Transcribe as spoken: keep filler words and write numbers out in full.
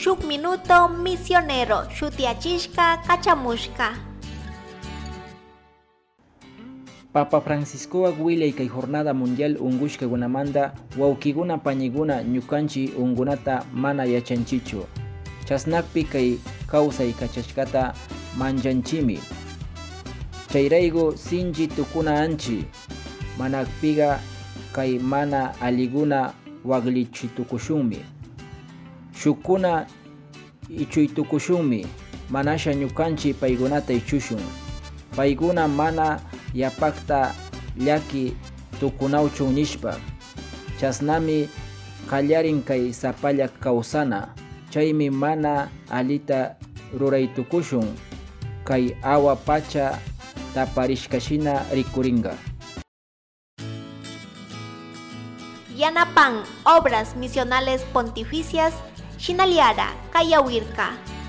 shuk minuto misionero shutiachishka kachamushka. Papa Francisco Aguilay kay jornada mundial ungushka gunamanda wawkiguna pañiguna ñukanchi ungunata mana yachanchichu. Chasnakpi kay kawsay kachashkata manchanchimi. Chayraygu sinchi tukuna anchi. Manakpiga kay mana aliguna waglichitukushunmi. Shukuna ichuytukushunmi. Manasha ñukanchi paygunata ichushun. Payguna mana yapakta llaki tukunawchun nishpa. Chasnami qallarin kay sapalla kawsana. Chaymi mana alita ruraytukushun. Kay awa pacha taparishkashina rikuringa. Yanapan Obras Misionales Pontificias Shinaliara Kayawirka.